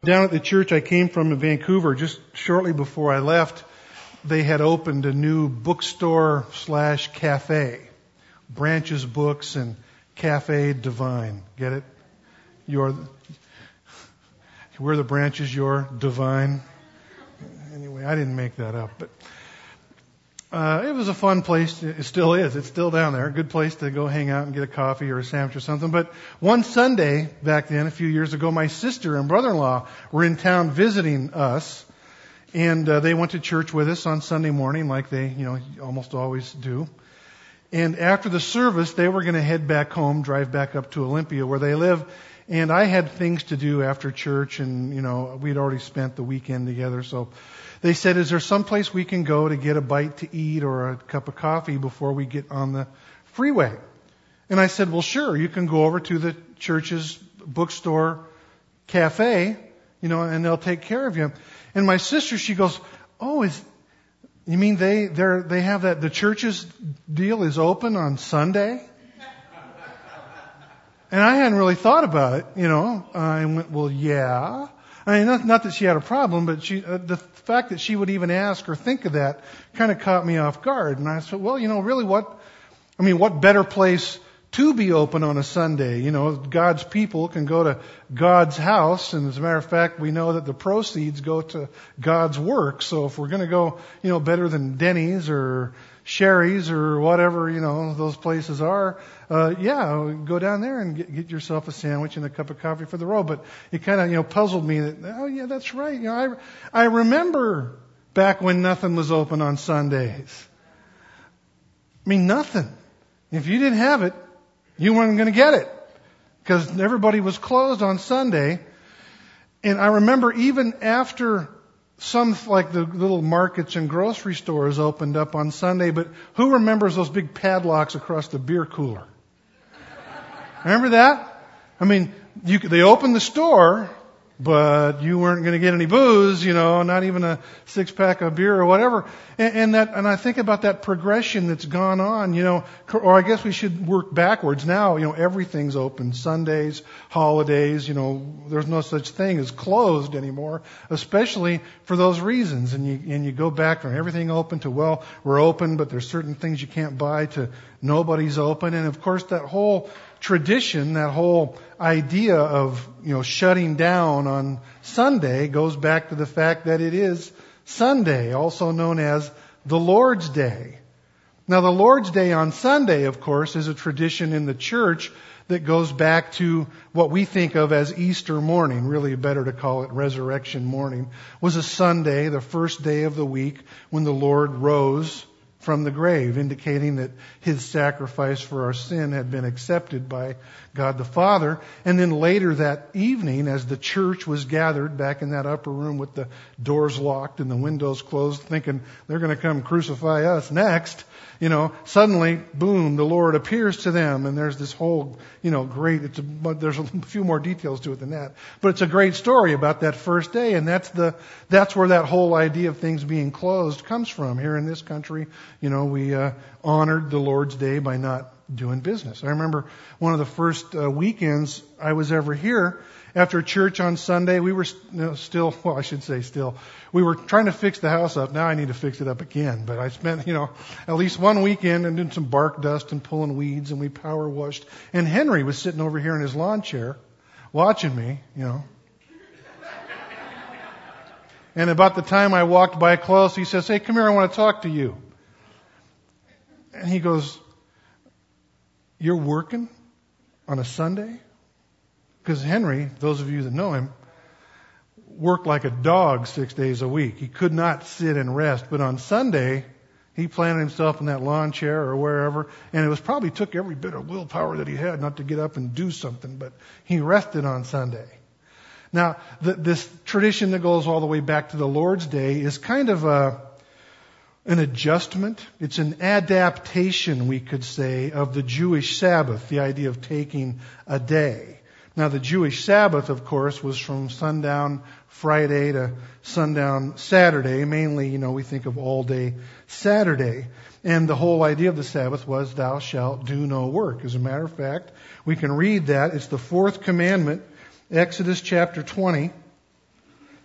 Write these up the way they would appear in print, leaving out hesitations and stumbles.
Down at the church I came from in Vancouver, just shortly before I left, they had opened a new bookstore/cafe. Branches Books and Cafe Divine. Get it? We're the branches, you're divine. Anyway, I didn't make that up, but it was a fun place. It still is. It's still down there. A good place to go hang out and get a coffee or a sandwich or something. But one Sunday back then, a few years ago, my sister and brother-in-law were in town visiting us, and they went to church with us on Sunday morning, like they, almost always do. And after the service, they were going to head back home, drive back up to Olympia where they live. And I had things to do after church, and, we'd already spent the weekend together. So they said, is there some place we can go to get a bite to eat or a cup of coffee before we get on the freeway? And I said, well, sure, you can go over to the church's bookstore cafe, and they'll take care of you. And my sister, she goes, oh, you mean they have that, the church's deal is open on Sunday? And I hadn't really thought about it, I went, well, yeah. I mean, not that she had a problem, but the fact that she would even ask or think of that kind of caught me off guard. And I said, well, really what better place to be open on a Sunday? God's people can go to God's house. And as a matter of fact, we know that the proceeds go to God's work. So if we're going to go, better than Denny's or Sherry's or whatever, those places are, go down there and get yourself a sandwich and a cup of coffee for the road. But it kind of, puzzled me that, oh yeah, that's right. I remember back when nothing was open on Sundays. Nothing. If you didn't have it, you weren't going to get it because everybody was closed on Sunday. And I remember even after some, like the little markets and grocery stores opened up on Sunday, but who remembers those big padlocks across the beer cooler? Remember that? They opened the store, but you weren't going to get any booze, not even a 6-pack of beer or whatever. And I think about that progression that's gone on, or I guess we should work backwards. Now, everything's open. Sundays, holidays, there's no such thing as closed anymore, especially for those reasons. And you go back from everything open to, well, we're open, but there's certain things you can't buy to nobody's open. And of course, that whole tradition, that whole idea of, shutting down on Sunday goes back to the fact that it is Sunday, also known as the Lord's Day. Now, the Lord's Day on Sunday, of course, is a tradition in the church that goes back to what we think of as Easter morning. Really better to call it resurrection morning. Was a Sunday, the first day of the week, when the Lord rose from the grave, indicating that His sacrifice for our sin had been accepted by God the Father. And then later that evening, as the church was gathered back in that upper room with the doors locked and the windows closed, thinking they're going to come crucify us next, suddenly, boom, the Lord appears to them, and there's this whole, there's a few more details to it than that. But it's a great story about that first day, and that's where that whole idea of things being closed comes from. Here in this country, we honored the Lord's Day by not doing business. I remember one of the first weekends I was ever here. After church on Sunday, we were we were trying to fix the house up. Now I need to fix it up again. But I spent, at least one weekend and doing some bark dust and pulling weeds, and we power washed. And Henry was sitting over here in his lawn chair watching me, And about the time I walked by close, he says, hey, come here, I want to talk to you. And he goes, you're working on a Sunday? Because Henry, those of you that know him, worked like a dog 6 days a week. He could not sit and rest. But on Sunday, he planted himself in that lawn chair or wherever, and it was probably took every bit of willpower that he had not to get up and do something, but he rested on Sunday. Now, this tradition that goes all the way back to the Lord's Day is kind of an adjustment. It's an adaptation, we could say, of the Jewish Sabbath, the idea of taking a day. Now, the Jewish Sabbath, of course, was from sundown Friday to sundown Saturday. Mainly, we think of all day Saturday. And the whole idea of the Sabbath was, thou shalt do no work. As a matter of fact, we can read that. It's the fourth commandment, Exodus chapter 20.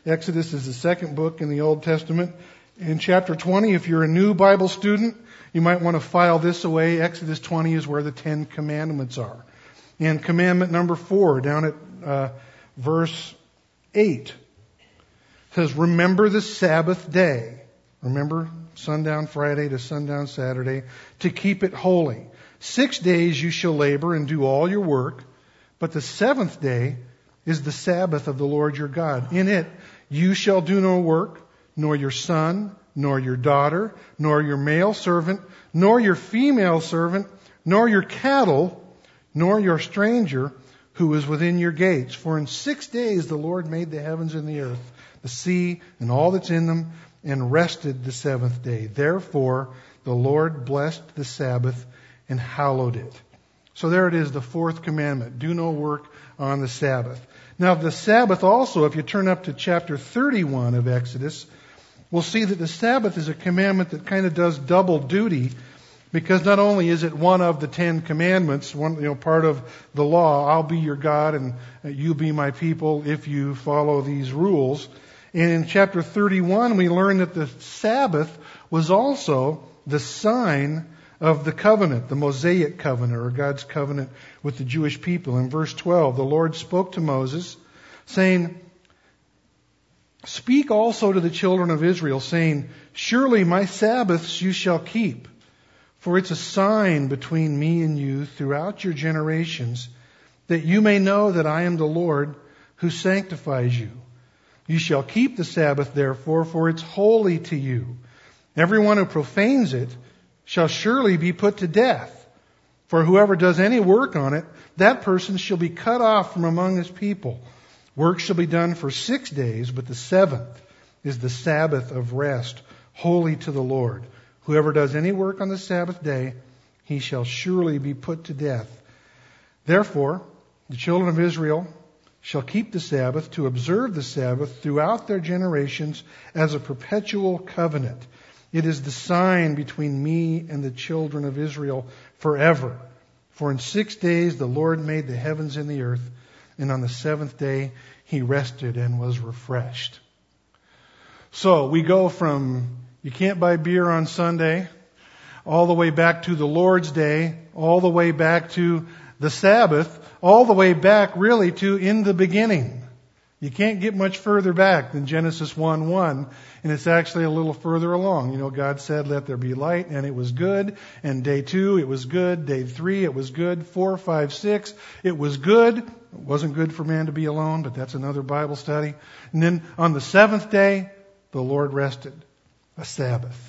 Exodus is the second book in the Old Testament. In chapter 20, if you're a new Bible student, you might want to file this away. Exodus 20 is where the Ten Commandments are. And commandment number 4, down at verse 8, says, remember the Sabbath day. Remember sundown Friday to sundown Saturday, to keep it holy. 6 days you shall labor and do all your work, but the seventh day is the Sabbath of the Lord your God. In it you shall do no work, nor your son, nor your daughter, nor your male servant, nor your female servant, nor your cattle, nor your stranger who is within your gates. For in 6 days the Lord made the heavens and the earth, the sea and all that's in them, and rested the seventh day. Therefore the Lord blessed the Sabbath and hallowed it. So there it is, the fourth commandment. Do no work on the Sabbath. Now the Sabbath also, if you turn up to chapter 31 of Exodus, we'll see that the Sabbath is a commandment that kind of does double duty, because not only is it one of the Ten Commandments, part of the law, I'll be your God and you be my people if you follow these rules. And in chapter 31, we learn that the Sabbath was also the sign of the covenant, the Mosaic covenant, or God's covenant with the Jewish people. In verse 12, the Lord spoke to Moses, saying, speak also to the children of Israel, saying, surely my Sabbaths you shall keep, for it's a sign between me and you throughout your generations, that you may know that I am the Lord who sanctifies you. You shall keep the Sabbath, therefore, for it's holy to you. Everyone who profanes it shall surely be put to death. For whoever does any work on it, that person shall be cut off from among his people. Work shall be done for 6 days, but the seventh is the Sabbath of rest, holy to the Lord. Whoever does any work on the Sabbath day, he shall surely be put to death. Therefore, the children of Israel shall keep the Sabbath, to observe the Sabbath throughout their generations as a perpetual covenant. It is the sign between me and the children of Israel forever. For in 6 days the Lord made the heavens and the earth, and on the seventh day he rested and was refreshed. So we go from you can't buy beer on Sunday, all the way back to the Lord's Day, all the way back to the Sabbath, all the way back really to in the beginning. You can't get much further back than Genesis 1:1, and it's actually a little further along. God said, let there be light, and it was good. And day 2, it was good. Day 3, it was good. 4, 5, 6, it was good. It wasn't good for man to be alone, but that's another Bible study. And then on the seventh day, the Lord rested. A Sabbath.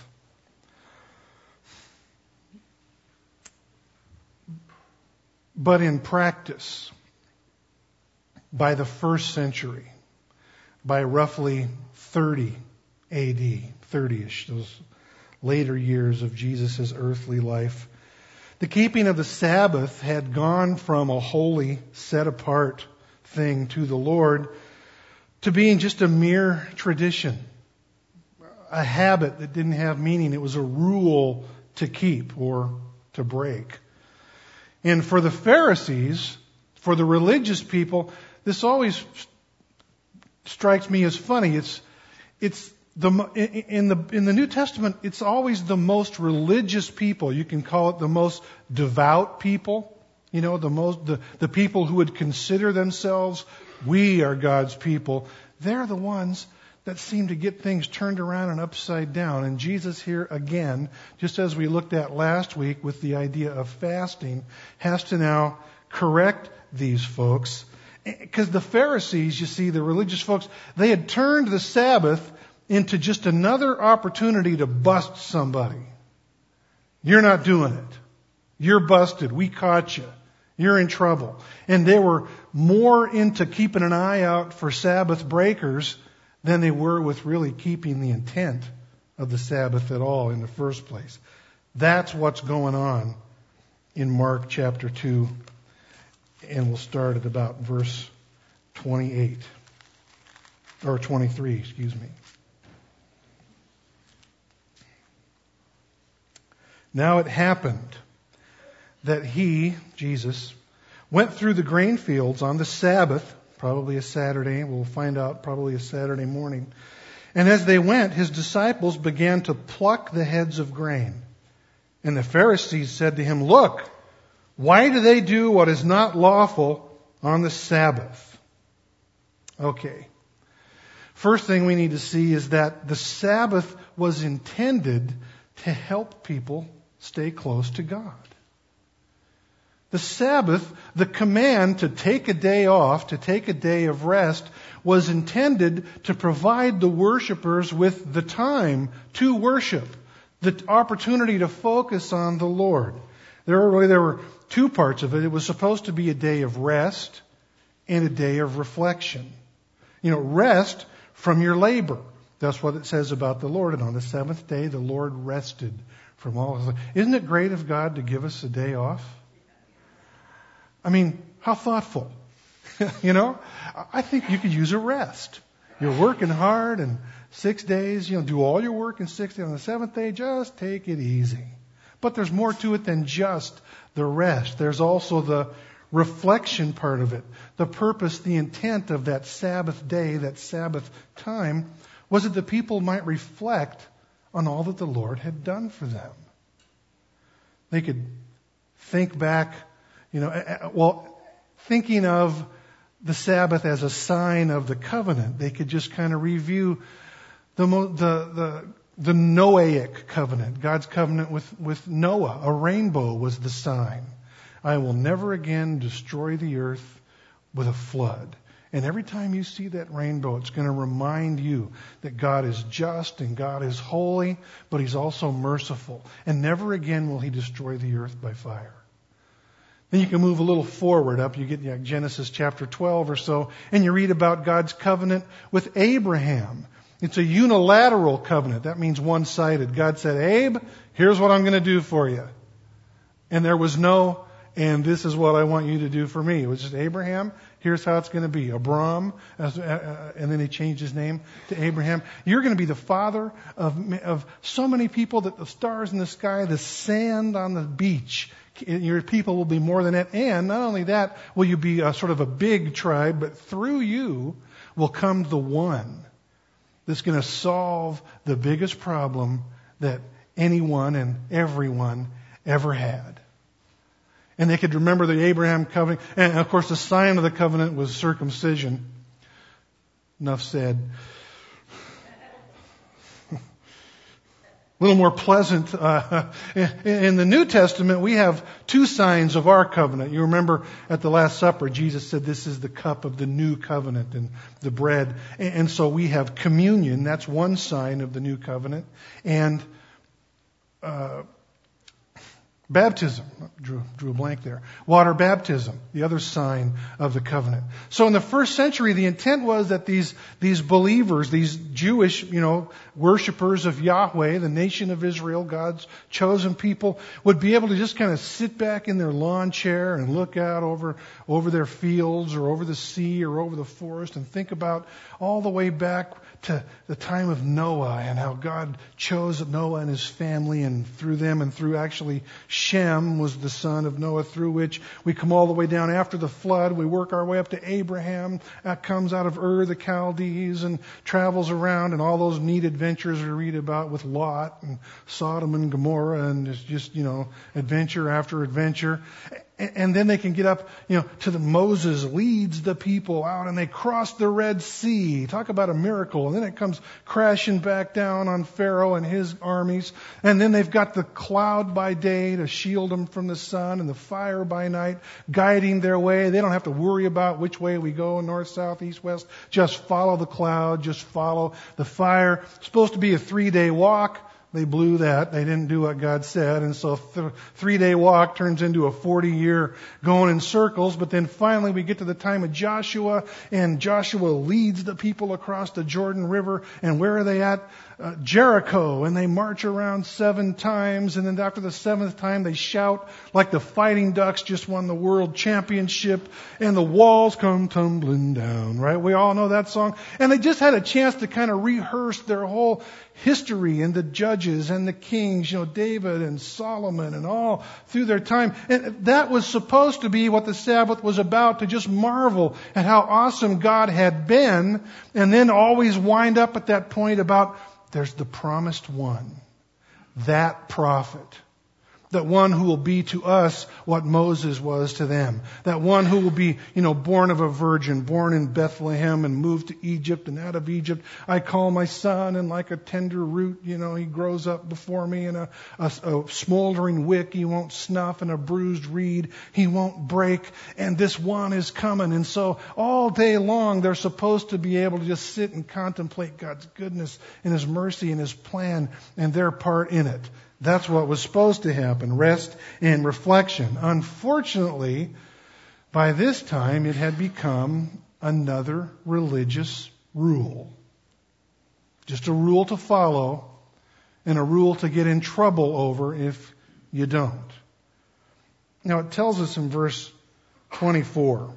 But in practice, by the first century, by roughly 30 AD, 30-ish, those later years of Jesus' earthly life, the keeping of the Sabbath had gone from a holy, set-apart thing to the Lord to being just a mere tradition, a habit that didn't have meaning. It was a rule to keep or to break. And for the Pharisees, for the religious people, this always strikes me as funny. It's in the New Testament, it's always the most religious people. You can call it the most devout people. The people who would consider themselves, we are God's people. They're the ones that seem to get things turned around and upside down. And Jesus here again, just as we looked at last week with the idea of fasting, has to now correct these folks. Because the Pharisees, you see, the religious folks, they had turned the Sabbath into just another opportunity to bust somebody. You're not doing it. You're busted. We caught you. You're in trouble. And they were more into keeping an eye out for Sabbath breakers than they were with really keeping the intent of the Sabbath at all in the first place. That's what's going on in Mark chapter 2. And we'll start at about verse 28. Or 23, excuse me. Now it happened that he, Jesus, went through the grain fields on the Sabbath probably a Saturday. We'll find out probably a Saturday morning. And as they went, his disciples began to pluck the heads of grain. And the Pharisees said to him, "Look, why do they do what is not lawful on the Sabbath?" Okay. First thing we need to see is that the Sabbath was intended to help people stay close to God. The Sabbath, the command to take a day off, to take a day of rest, was intended to provide the worshipers with the time to worship, the opportunity to focus on the Lord. There were two parts of it. It was supposed to be a day of rest and a day of reflection. Rest from your labor. That's what it says about the Lord. And on the seventh day, the Lord rested from all his labor. Isn't it great of God to give us a day off? I mean, how thoughtful. I think you could use a rest. You're working hard and 6 days, do all your work in 6 days. On the seventh day, just take it easy. But there's more to it than just the rest. There's also the reflection part of it. The purpose, the intent of that Sabbath day, that Sabbath time, was that the people might reflect on all that the Lord had done for them. They could think back, thinking of the Sabbath as a sign of the covenant. They could just kind of review the Noahic covenant, God's covenant with Noah. A rainbow was the sign. I will never again destroy the earth with a flood. And every time you see that rainbow, it's going to remind you that God is just and God is holy, but He's also merciful. And never again will He destroy the earth by fire. Then you can move a little forward up. You get Genesis chapter 12 or so, and you read about God's covenant with Abraham. It's a unilateral covenant. That means one-sided. God said, "Abe, here's what I'm going to do for you." And there was no, "and this is what I want you to do for me." It was just, "Abraham, here's how it's going to be." Abram, and then he changed his name to Abraham. You're going to be the father of so many people that the stars in the sky, the sand on the beach, your people will be more than that. And not only that, will you be a sort of a big tribe, but through you will come the one that's going to solve the biggest problem that anyone and everyone ever had. And they could remember the Abraham covenant. And of course, the sign of the covenant was circumcision. Enough said. A little more pleasant. In the New Testament, we have two signs of our covenant. You remember at the Last Supper, Jesus said, "This is the cup of the new covenant," and the bread. And so we have communion. That's one sign of the new covenant. And baptism. Drew a blank there. Water baptism, the other sign of the covenant. So in the first century, the intent was that these believers, these Jewish, worshipers of Yahweh, the nation of Israel, God's chosen people, would be able to just kind of sit back in their lawn chair and look out over their fields or over the sea or over the forest and think about all the way back to the time of Noah and how God chose Noah and his family, and through them and through actually Shem was the son of Noah, through which we come all the way down after the flood. We work our way up to Abraham, that comes out of Ur the Chaldees and travels around, and all those neat adventures we read about with Lot and Sodom and Gomorrah, and it's just, adventure after adventure. And then they can get up, to the Moses leads the people out and they cross the Red Sea. Talk about a miracle. And then it comes crashing back down on Pharaoh and his armies. And then they've got the cloud by day to shield them from the sun and the fire by night guiding their way. They don't have to worry about which way we go, north, south, east, west. Just follow the cloud. Just follow the fire. It's supposed to be a 3-day walk. They blew that. They didn't do what God said. And so 3-day walk turns into a 40-year going in circles. But then finally we get to the time of Joshua, and Joshua leads the people across the Jordan River. And where are they at? Jericho. And they march around 7 times. And then after the 7th time, they shout like the Fighting Ducks just won the world championship. And the walls come tumbling down, right? We all know that song. And they just had a chance to kind of rehearse their whole history and to judge judges and the kings, David and Solomon and all through their time. And that was supposed to be what the Sabbath was about, to just marvel at how awesome God had been, and then always wind up at that point about there's the promised one, that prophet. That one who will be to us what Moses was to them. That one who will be, born of a virgin, born in Bethlehem and moved to Egypt, and out of Egypt I call my son, and like a tender root, he grows up before me, and a smoldering wick he won't snuff, and a bruised reed he won't break, and this one is coming. And so all day long they're supposed to be able to just sit and contemplate God's goodness and His mercy and His plan and their part in it. That's what was supposed to happen, rest and reflection. Unfortunately, by this time it had become another religious rule. Just a rule to follow and a rule to get in trouble over if you don't. Now it tells us in verse 24,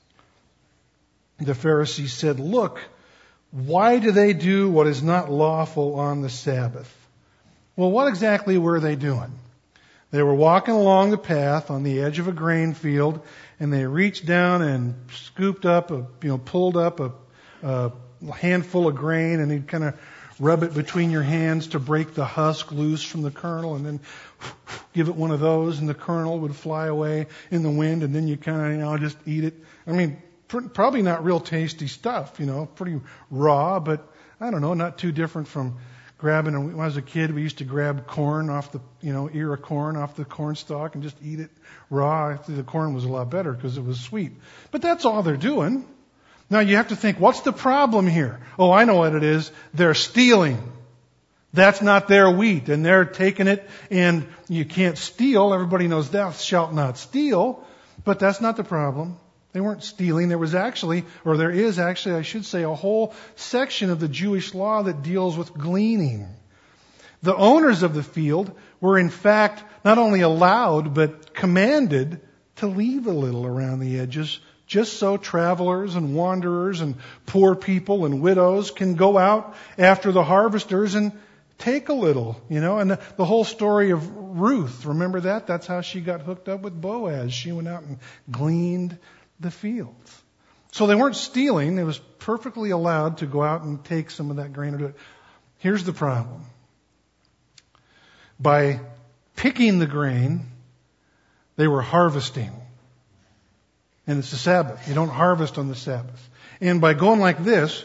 the Pharisees said, "Look, why do they do what is not lawful on the Sabbath?" Well, what exactly were they doing? They were walking along the path on the edge of a grain field, and they reached down and scooped up, pulled up a handful of grain, and you'd kind of rub it between your hands to break the husk loose from the kernel, and then give it one of those, and the kernel would fly away in the wind, and then you kind of, just eat it. I mean, probably not real tasty stuff, pretty raw, but I don't know, not too different from when I was a kid, we used to grab corn off the, ear of corn off the corn stalk and just eat it raw. I think the corn was a lot better because it was sweet. But that's all they're doing. Now you have to think, what's the problem here? Oh, I know what it is. They're stealing. That's not their wheat, and they're taking it, and you can't steal. Everybody knows thou shalt not steal, but that's not the problem. They weren't stealing. There is actually, I should say, a whole section of the Jewish law that deals with gleaning. The owners of the field were in fact not only allowed, but commanded to leave a little around the edges, just so travelers and wanderers and poor people and widows can go out after the harvesters and take a little, and the whole story of Ruth, remember that? That's how she got hooked up with Boaz. She went out and gleaned the fields. So they weren't stealing. It was perfectly allowed to go out and take some of that grain or do it. Here's the problem. By picking the grain, they were harvesting. And it's the Sabbath. You don't harvest on the Sabbath. And by going like this,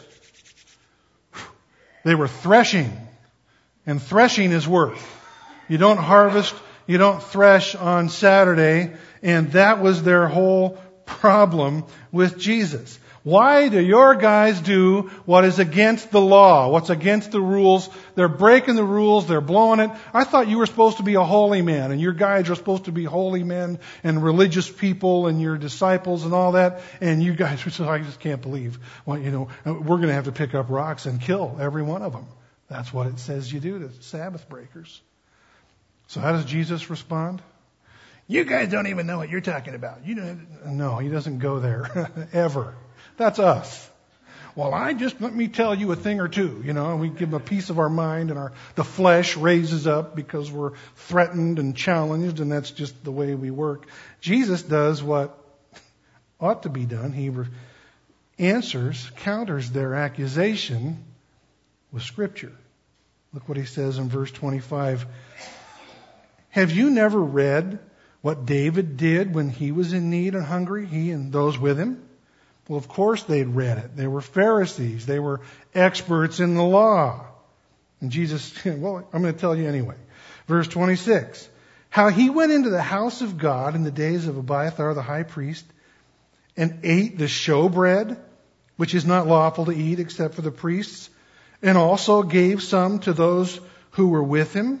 they were threshing. And threshing is work. You don't harvest, you don't thresh on Saturday. And that was their whole problem with Jesus. Why do your guys do what is against the law? What's against the rules? They're breaking the rules. They're blowing it. I thought you were supposed to be a holy man, and your guys are supposed to be holy men and religious people and your disciples and all that. And you guys, I just can't believe. Well, we're going to have to pick up rocks and kill every one of them. That's what it says you do to Sabbath breakers. So how does Jesus respond? You guys don't even know what you're talking about. No, He doesn't go there ever. That's us. Well, let me tell you a thing or two, and we give them a piece of our mind, and the flesh raises up because we're threatened and challenged, and that's just the way we work. Jesus does what ought to be done. He counters their accusation with Scripture. Look what He says in verse 25. Have you never read what David did when he was in need and hungry, he and those with him? Well, of course they'd read it. They were Pharisees. They were experts in the law. And Jesus, well, I'm going to tell you anyway. Verse 26. How he went into the house of God in the days of Abiathar the high priest and ate the showbread, which is not lawful to eat except for the priests, and also gave some to those who were with him.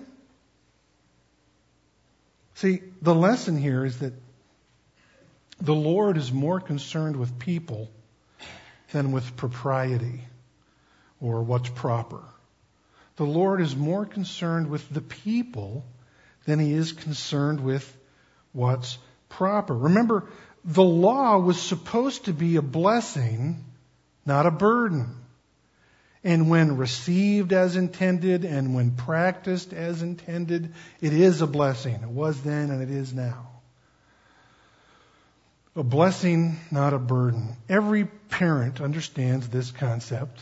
See, the lesson here is that the Lord is more concerned with people than with propriety or what's proper. The Lord is more concerned with the people than He is concerned with what's proper. Remember, the law was supposed to be a blessing, not a burden. And when received as intended and when practiced as intended, it is a blessing. It was then and it is now. A blessing, not a burden. Every parent understands this concept.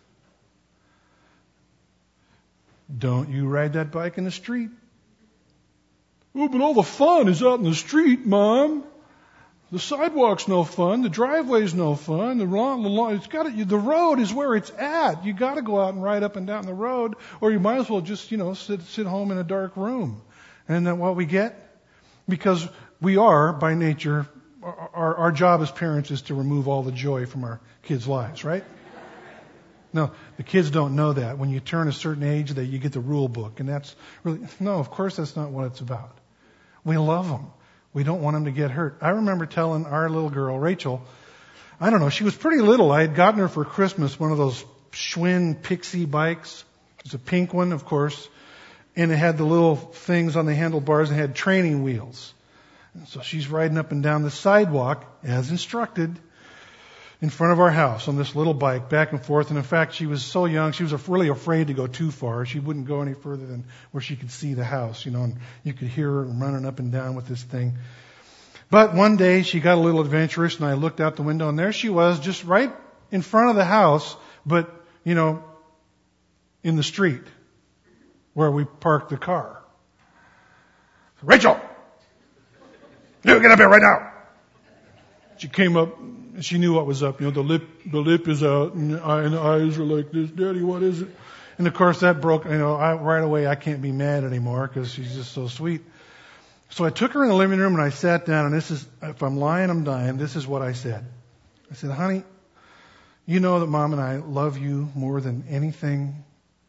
Don't you ride that bike in the street. Oh, but all the fun is out in the street, Mom. The sidewalk's no fun. The driveway's no fun. The road is where it's at. You got to go out and ride up and down the road, or you might as well just, sit home in a dark room. And then what we get? Because we are, by nature, our job as parents is to remove all the joy from our kids' lives, right? No, the kids don't know that. When you turn a certain age, that you get the rule book, and that's really no. Of course, that's not what it's about. We love them. We don't want them to get hurt. I remember telling our little girl, Rachel, I don't know, she was pretty little. I had gotten her for Christmas one of those Schwinn Pixie bikes. It was a pink one, of course, and it had the little things on the handlebars and had training wheels. And so she's riding up and down the sidewalk, as instructed, in front of our house on this little bike, back and forth. And in fact, she was so young, she was really afraid to go too far. She wouldn't go any further than where she could see the house, and you could hear her running up and down with this thing. But one day she got a little adventurous, and I looked out the window, and there she was, just right in front of the house, but, in the street where we parked the car. Rachel! You get up here right now! She came up. She knew what was up. The lip is out, and the eyes are like this. Daddy, what is it? And of course that broke. Right away I can't be mad anymore because she's just so sweet. So I took her in the living room and I sat down. And this is, if I'm lying, I'm dying. This is what I said. I said, honey, you know that Mom and I love you more than anything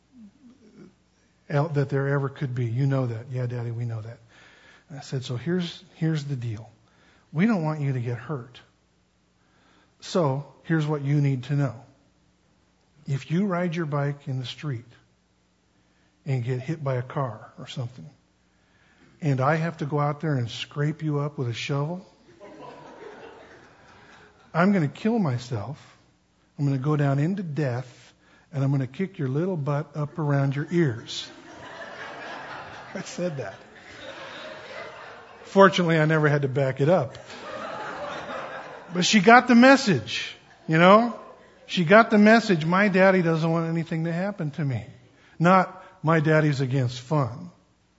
that there ever could be. You know that. Yeah, Daddy, we know that. And I said, so here's the deal. We don't want you to get hurt. So, here's what you need to know. If you ride your bike in the street and get hit by a car or something, and I have to go out there and scrape you up with a shovel, I'm going to kill myself. I'm going to go down into death, and I'm going to kick your little butt up around your ears. I said that. Fortunately, I never had to back it up. But she got the message, She got the message, my daddy doesn't want anything to happen to me. Not, my daddy's against fun.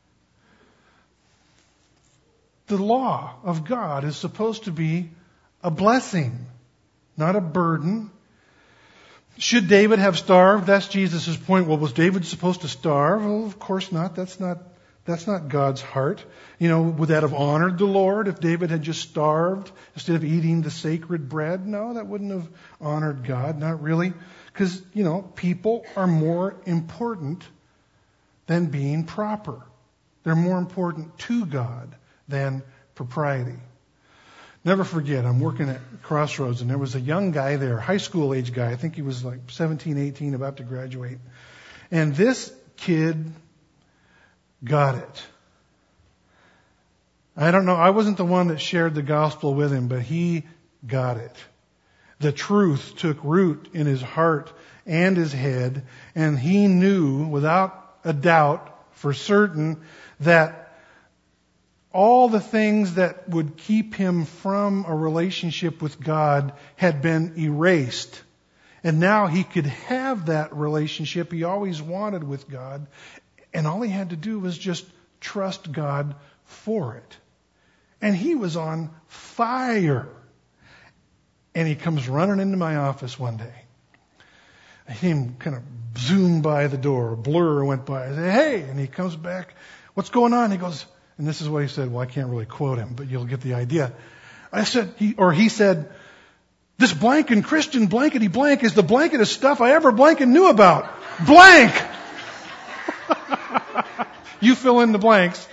The law of God is supposed to be a blessing, not a burden. Should David have starved? That's Jesus' point. Well, was David supposed to starve? Well, of course not. That's not God's heart. Would that have honored the Lord if David had just starved instead of eating the sacred bread? No, that wouldn't have honored God. Not really. Because, people are more important than being proper. They're more important to God than propriety. Never forget, I'm working at Crossroads, and there was a young guy there, high school age guy. I think he was like 17, 18, about to graduate. And this kid got it. I don't know. I wasn't the one that shared the gospel with him, but he got it. The truth took root in his heart and his head, and he knew without a doubt for certain that all the things that would keep him from a relationship with God had been erased. And now he could have that relationship he always wanted with God. And all he had to do was just trust God for it. And he was on fire. And he comes running into my office one day. He kind of zoomed by the door. A blur went by. I said, hey! And he comes back. What's going on? He goes, and this is what he said. Well, I can't really quote him, but you'll get the idea. He said, this blanking Christian blankety blank is the blanketest stuff I ever blanking knew about. Blank! You fill in the blanks.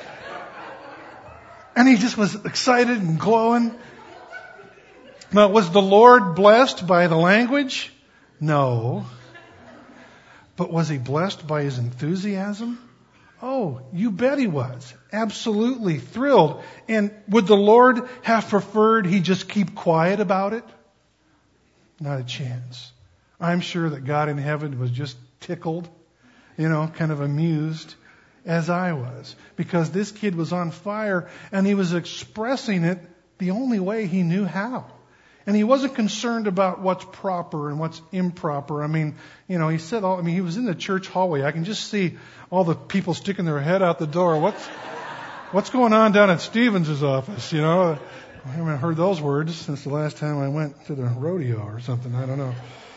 And he just was excited and glowing. Now, was the Lord blessed by the language? No. But was he blessed by his enthusiasm? Oh, you bet he was. Absolutely thrilled. And would the Lord have preferred he just keep quiet about it? Not a chance. I'm sure that God in heaven was just tickled, kind of amused as I was, because this kid was on fire and he was expressing it the only way he knew how. And he wasn't concerned about what's proper and what's improper. I mean, he said he was in the church hallway. I can just see all the people sticking their head out the door. What's going on down at Stevens' office? I haven't heard those words since the last time I went to the rodeo or something. I don't know.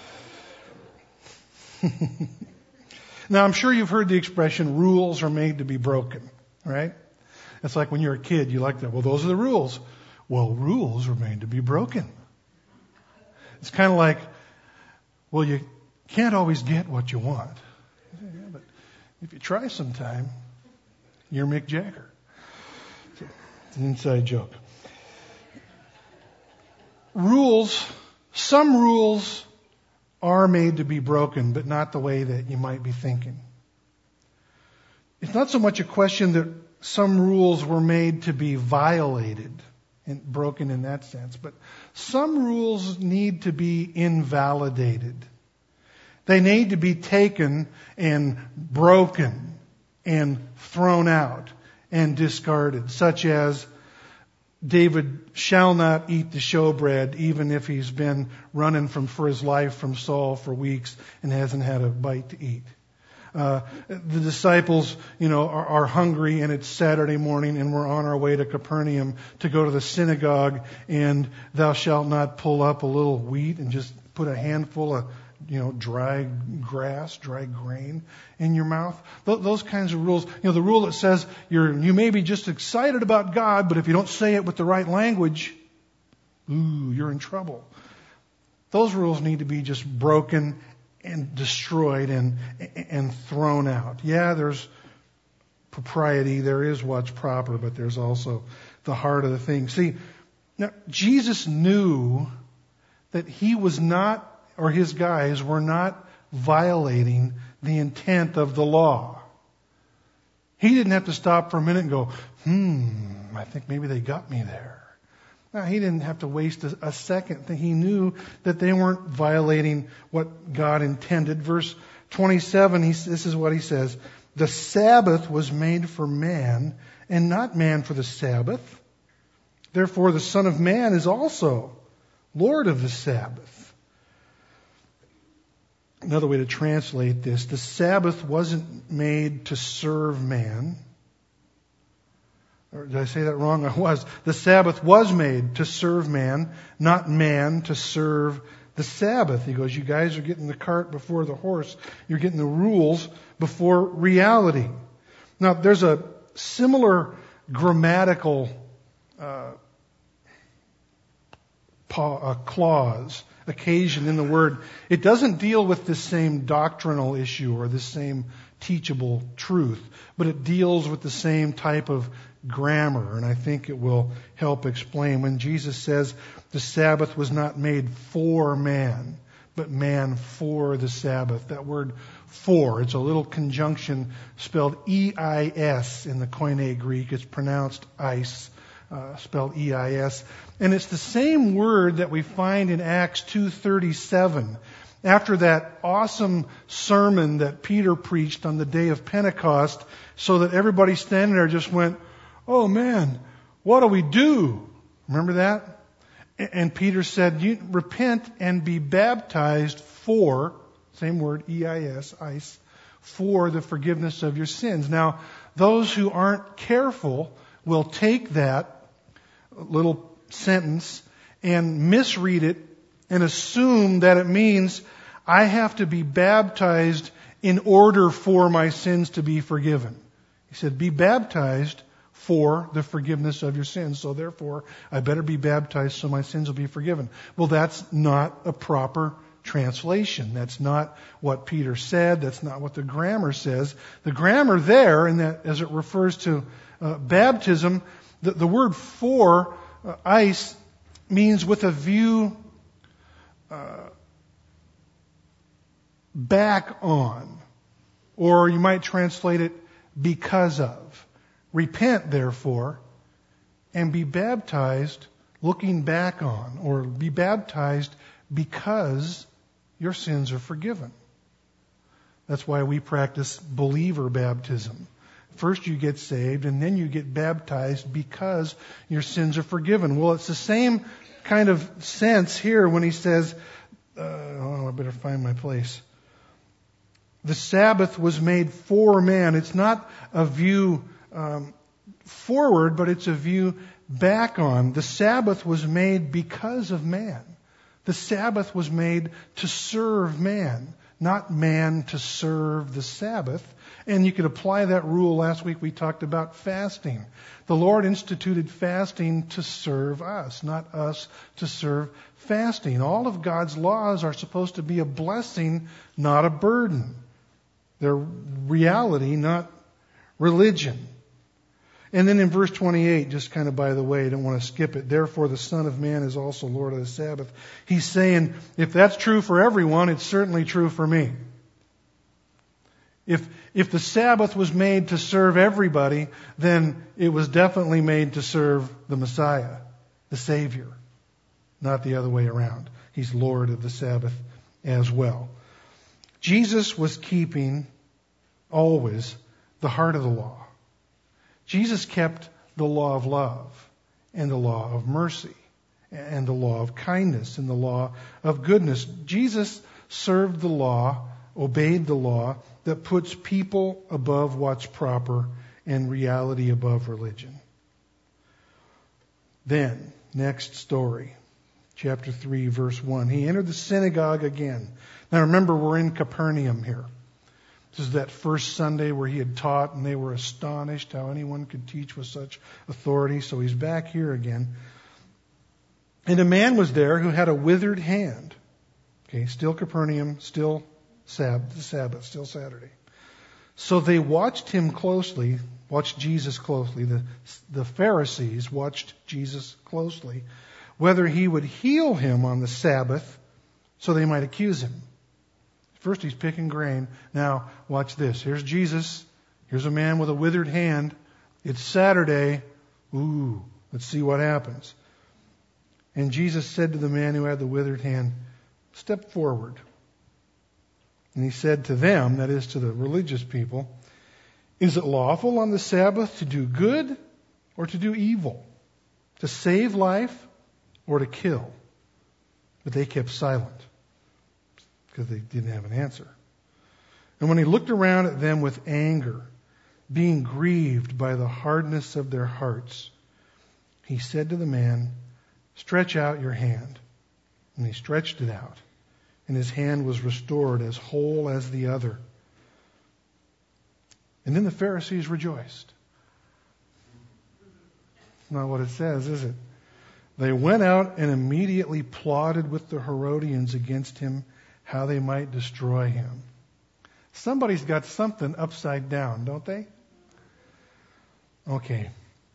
Now, I'm sure you've heard the expression, rules are made to be broken, right? It's like when you're a kid, you like that. Well, those are the rules. Well, rules are made to be broken. It's kind of like, well, you can't always get what you want. Yeah, but if you try sometime, you're Mick Jagger. It's an inside joke. Some rules are made to be broken, but not the way that you might be thinking. It's not so much a question that some rules were made to be violated and broken in that sense, but some rules need to be invalidated. They need to be taken and broken and thrown out and discarded, such as David shall not eat the showbread, even if he's been running for his life from Saul for weeks and hasn't had a bite to eat. The disciples, are hungry and it's Saturday morning and we're on our way to Capernaum to go to the synagogue, and thou shalt not pull up a little wheat and just put a handful of, dry grass, dry grain in your mouth. Those kinds of rules. The rule that says you may be just excited about God, but if you don't say it with the right language, you're in trouble. Those rules need to be just broken and destroyed and thrown out. Yeah, there's propriety, there is what's proper, but there's also the heart of the thing. See, now Jesus knew that he was not, or his guys were not violating the intent of the law. He didn't have to stop for a minute and go, I think maybe they got me there. No, he didn't have to waste a second. He knew that they weren't violating what God intended. Verse 27, this is what he says. The Sabbath was made for man, and not man for the Sabbath. Therefore the Son of Man is also Lord of the Sabbath. Another way to translate this, the Sabbath wasn't made to serve man. Or did I say that wrong? I was. The Sabbath was made to serve man, not man to serve the Sabbath. He goes, you guys are getting the cart before the horse. You're getting the rules before reality. Now, there's a similar grammatical occasion in the word. It doesn't deal with the same doctrinal issue or the same teachable truth, but it deals with the same type of grammar, and I think it will help explain. When Jesus says the Sabbath was not made for man, but man for the Sabbath. That word for, it's a little conjunction spelled E-I-S in the Koine Greek. It's pronounced ice, spelled E-I-S. And it's the same word that we find in Acts 2:37. After that awesome sermon that Peter preached on the day of Pentecost, so that everybody standing there just went, oh man, what do we do? Remember that? And Peter said, you repent and be baptized for, same word, E-I-S, ice, for the forgiveness of your sins. Now, those who aren't careful will take that little sentence and misread it and assume that it means I have to be baptized in order for my sins to be forgiven. He said, be baptized for the forgiveness of your sins. So therefore, I better be baptized so my sins will be forgiven. Well, that's not a proper translation. That's not what Peter said. That's not what the grammar says. The grammar there, and that as it refers to baptism, the word for, ice, means with a view back on. Or you might translate it because of. Repent, therefore, and be baptized looking back on, or be baptized because your sins are forgiven. That's why we practice believer baptism. First you get saved, and then you get baptized because your sins are forgiven. Well, it's the same kind of sense here when he says, I better find my place. The Sabbath was made for man. It's not a view forward, but it's a view back on. The Sabbath was made because of man. The Sabbath was made to serve man, not man to serve the Sabbath. And you could apply that rule. Last week we talked about fasting. The Lord instituted fasting to serve us, not us to serve fasting. All of God's laws are supposed to be a blessing, not a burden. They're reality, not religion. And then in verse 28, just kind of by the way, I don't want to skip it. Therefore the Son of Man is also Lord of the Sabbath. He's saying, if that's true for everyone, it's certainly true for me. If the Sabbath was made to serve everybody, then it was definitely made to serve the Messiah, the Savior, not the other way around. He's Lord of the Sabbath as well. Jesus was keeping always the heart of the law. Jesus kept the law of love and the law of mercy and the law of kindness and the law of goodness. Jesus served the law, obeyed the law that puts people above what's proper and reality above religion. Then, next story, chapter 3, verse 1. He entered the synagogue again. Now remember, we're in Capernaum here. This is that first Sunday where he had taught, and they were astonished how anyone could teach with such authority. So he's back here again. And a man was there who had a withered hand. Okay, still Capernaum, still Sabbath, still Saturday. So they watched him closely, watched Jesus closely. The Pharisees watched Jesus closely, whether he would heal him on the Sabbath so they might accuse him. First he's picking grain. Now, watch this. Here's Jesus. Here's a man with a withered hand. It's Saturday. Ooh, let's see what happens. And Jesus said to the man who had the withered hand, step forward. And he said to them, that is to the religious people, is it lawful on the Sabbath to do good or to do evil? To save life or to kill? But they kept silent, because they didn't have an answer. And when he looked around at them with anger, being grieved by the hardness of their hearts, he said to the man, stretch out your hand. And he stretched it out, and his hand was restored as whole as the other. And then the Pharisees rejoiced. Not what it says, is it? They went out and immediately plotted with the Herodians against him, how they might destroy him. Somebody's got something upside down, don't they? Okay.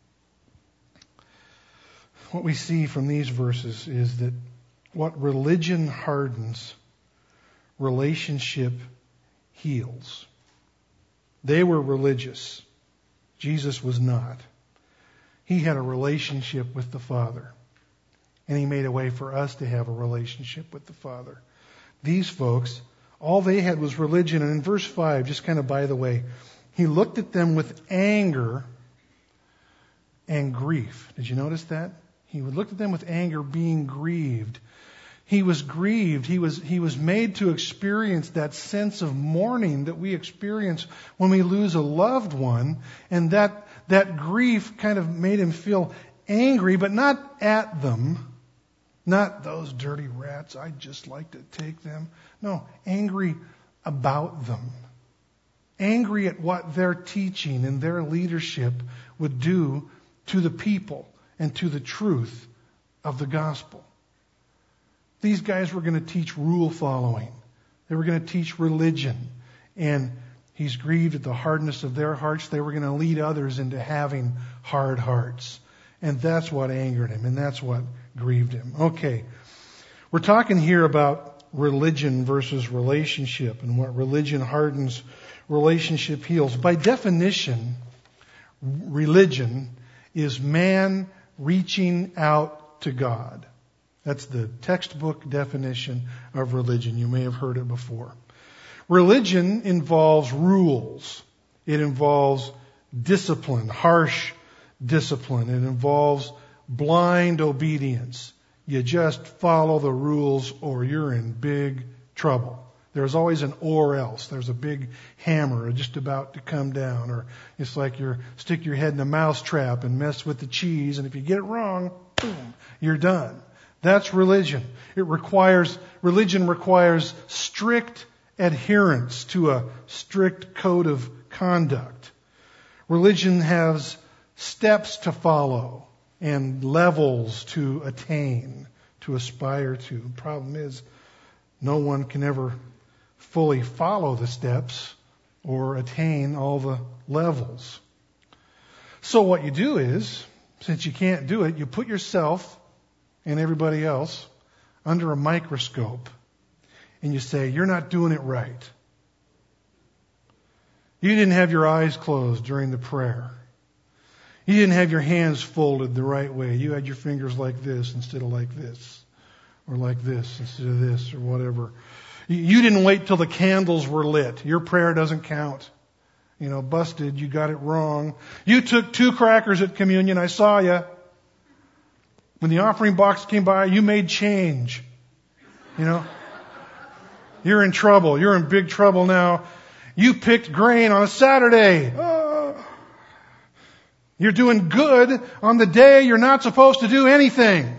What we see from these verses is that what religion hardens, relationship heals. They were religious. Jesus was not. He had a relationship with the Father. And he made a way for us to have a relationship with the Father. These folks, all they had was religion. And in verse 5, just kind of by the way, he looked at them with anger and grief. Did you notice that? He looked at them with anger, being grieved. He was grieved. He was made to experience that sense of mourning that we experience when we lose a loved one. And that grief kind of made him feel angry, but not at them. Not those dirty rats, I'd just like to take them. No, angry about them. Angry at what their teaching and their leadership would do to the people and to the truth of the gospel. These guys were going to teach rule following. They were going to teach religion. And he's grieved at the hardness of their hearts. They were going to lead others into having hard hearts. And that's what angered him, and that's what grieved him. Okay, we're talking here about religion versus relationship, and what religion hardens, relationship heals. By definition, religion is man reaching out to God. That's the textbook definition of religion. You may have heard it before. Religion involves rules. It involves discipline, harsh discipline. It involves blind obedience. You just follow the rules or you're in big trouble. There's always an or else. There's a big hammer just about to come down. Or it's like you stick your head in a mouse trap and mess with the cheese, and if you get it wrong, boom, you're done. That's religion. Religion requires strict adherence to a strict code of conduct. Religion has steps to follow and levels to attain, to aspire to. The problem is, no one can ever fully follow the steps or attain all the levels. So what you do is, since you can't do it, you put yourself and everybody else under a microscope and you say, you're not doing it right. You didn't have your eyes closed during the prayer. You didn't have your hands folded the right way. You had your fingers like this instead of like this, or like this instead of this, or whatever. You didn't wait till the candles were lit. Your prayer doesn't count. Busted. You got it wrong. You took 2 crackers at communion. I saw you. When the offering box came by, you made change. You're in trouble. You're in big trouble now. You picked grain on a Saturday. You're doing good on the day you're not supposed to do anything.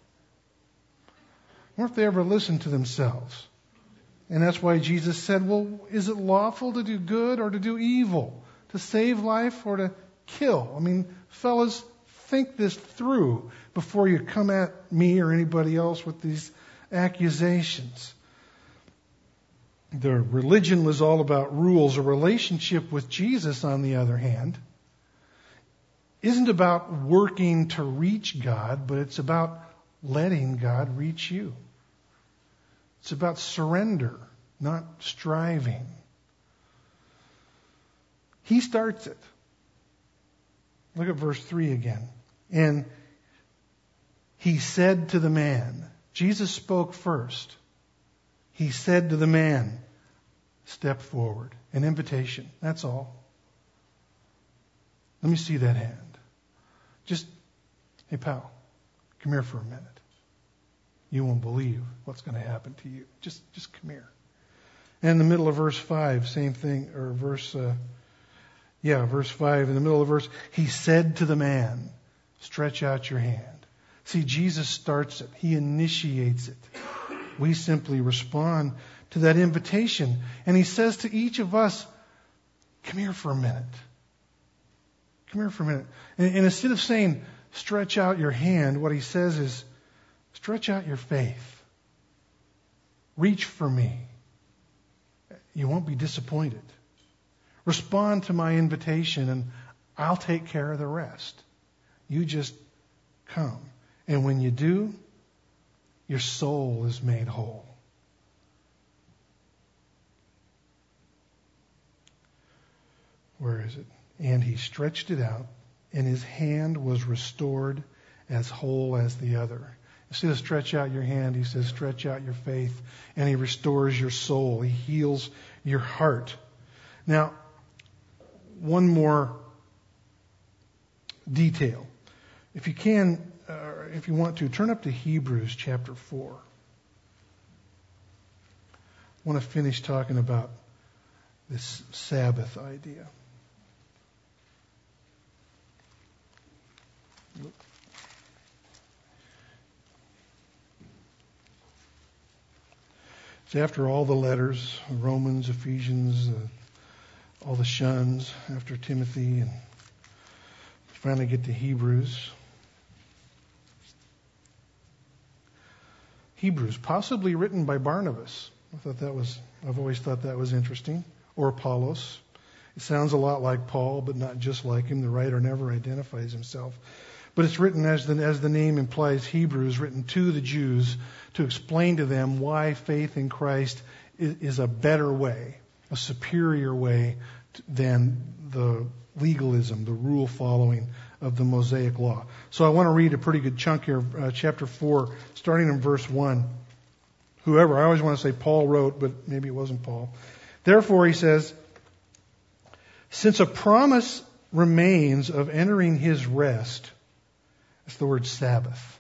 What if they ever listened to themselves? And that's why Jesus said, well, is it lawful to do good or to do evil? To save life or to kill? Fellas, think this through before you come at me or anybody else with these accusations. The religion was all about rules. A relationship with Jesus, on the other hand, isn't about working to reach God, but it's about letting God reach you. It's about surrender, not striving. He starts it. Look at verse 3 again. And he said to the man, Jesus spoke first. He said to the man, step forward. An invitation. That's all. Let me see that hand. Hey pal, come here for a minute. You won't believe what's going to happen to you. Just come here. And in the middle of verse 5, same thing, or verse 5, in the middle of the verse, he said to the man, stretch out your hand. See, Jesus starts it. He initiates it. We simply respond to that invitation. And he says to each of us, come here for a minute. Come here for a minute. And instead of saying, stretch out your hand, what he says is, stretch out your faith. Reach for me. You won't be disappointed. Respond to my invitation and I'll take care of the rest. You just come. And when you do, your soul is made whole. Where is it? And he stretched it out, and his hand was restored as whole as the other. Instead of stretch out your hand, he says stretch out your faith, and he restores your soul. He heals your heart. Now, one more detail. If you can, if you want to, turn up to Hebrews chapter 4. I want to finish talking about this Sabbath idea. So after all the letters, Romans, Ephesians, all the shuns, after Timothy, and finally get to Hebrews. Hebrews, possibly written by Barnabas. I've always thought that was interesting. Or Apollos. It sounds a lot like Paul, but not just like him. The writer never identifies himself. But it's written, as the name implies, Hebrews, written to the Jews to explain to them why faith in Christ is a better way, a superior way than the legalism, the rule following of the Mosaic Law. So I want to read a pretty good chunk here, chapter 4, starting in verse 1. Whoever, I always want to say Paul wrote, but maybe it wasn't Paul. Therefore, he says, since a promise remains of entering his rest, that's the word Sabbath,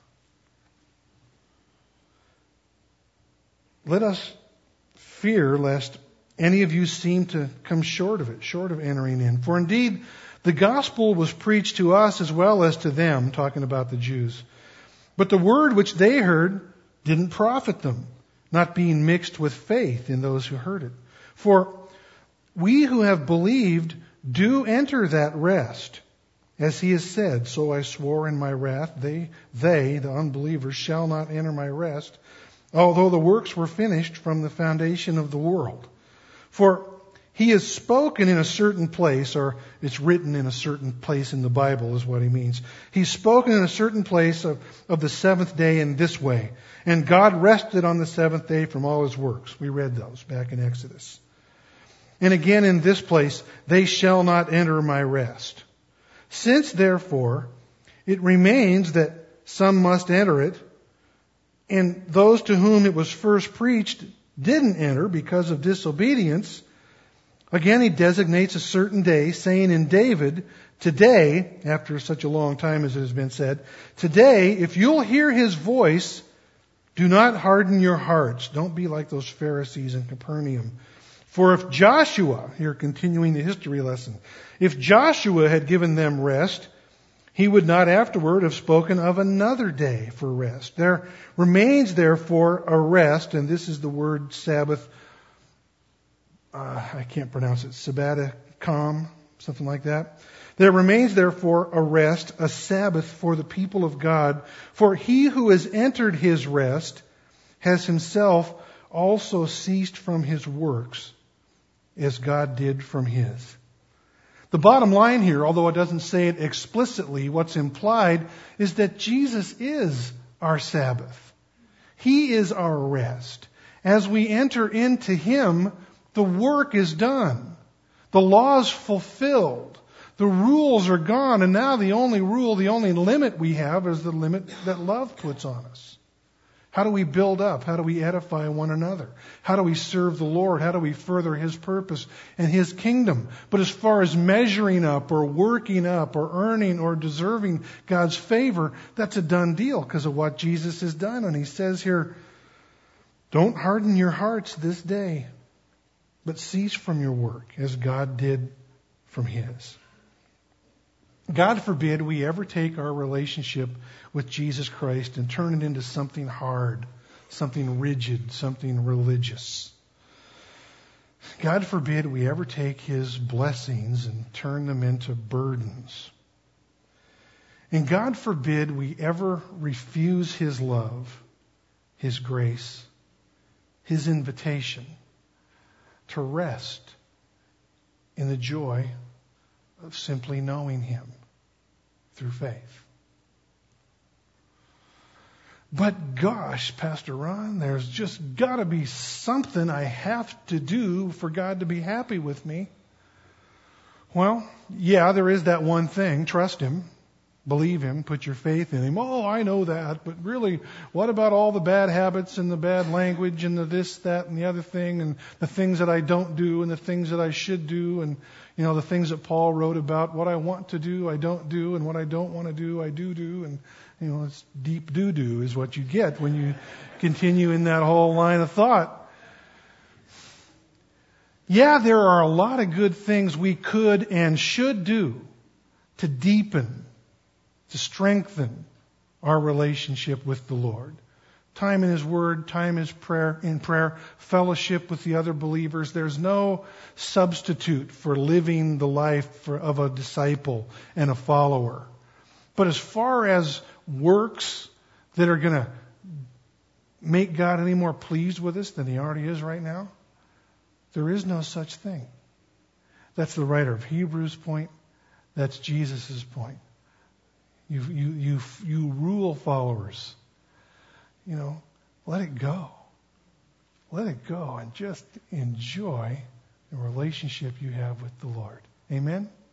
let us fear lest any of you seem to come short of it, short of entering in. For indeed, the gospel was preached to us as well as to them, talking about the Jews. But the word which they heard didn't profit them, not being mixed with faith in those who heard it. For we who have believed do enter that rest. As he has said, so I swore in my wrath, they, the unbelievers, shall not enter my rest, although the works were finished from the foundation of the world. For he has spoken in a certain place, or it's written in a certain place in the Bible is what he means. He's spoken in a certain place of the seventh day in this way. And God rested on the seventh day from all his works. We read those back in Exodus. And again in this place, they shall not enter my rest. Since therefore it remains that some must enter it, and those to whom it was first preached didn't enter because of disobedience, again he designates a certain day, saying in David, today, after such a long time as it has been said, today, if you'll hear his voice, do not harden your hearts. Don't be like those Pharisees in Capernaum. For if Joshua, here continuing the history lesson, if Joshua had given them rest, he would not afterward have spoken of another day for rest. There remains therefore a rest, and this is the word Sabbath, I can't pronounce it, sabbaticum, something like that. There remains therefore a rest, a Sabbath for the people of God. For he who has entered his rest has himself also ceased from his works, as God did from his. The bottom line here, although it doesn't say it explicitly, what's implied is that Jesus is our Sabbath. He is our rest. As we enter into him, the work is done. The law is fulfilled. The rules are gone, and now the only rule, the only limit we have is the limit that love puts on us. How do we build up? How do we edify one another? How do we serve the Lord? How do we further his purpose and his kingdom? But as far as measuring up or working up or earning or deserving God's favor, that's a done deal because of what Jesus has done. And he says here, don't harden your hearts this day, but cease from your work as God did from his. God forbid we ever take our relationship with Jesus Christ and turn it into something hard, something rigid, something religious. God forbid we ever take his blessings and turn them into burdens. And God forbid we ever refuse his love, his grace, his invitation to rest in the joy of simply knowing him through faith. But gosh, Pastor Ron, there's just got to be something I have to do for God to be happy with me. Well, yeah, there is that one thing. Trust him. Believe him. Put your faith in him. Oh, I know that. But really, what about all the bad habits and the bad language and the this, that, and the other thing, and the things that I don't do and the things that I should do, and the things that Paul wrote about what I want to do, I don't do, and what I don't want to do, I do, and it's deep doo-doo is what you get when you continue in that whole line of thought. Yeah, there are a lot of good things we could and should do to deepen, to strengthen our relationship with the Lord. Time in his word, time in prayer, fellowship with the other believers. There's no substitute for living the life of a disciple and a follower. But as far as works that are going to make God any more pleased with us than he already is right now, there is no such thing. That's the writer of Hebrews' point. That's Jesus' point. You rule followers. Let it go. Let it go and just enjoy the relationship you have with the Lord. Amen?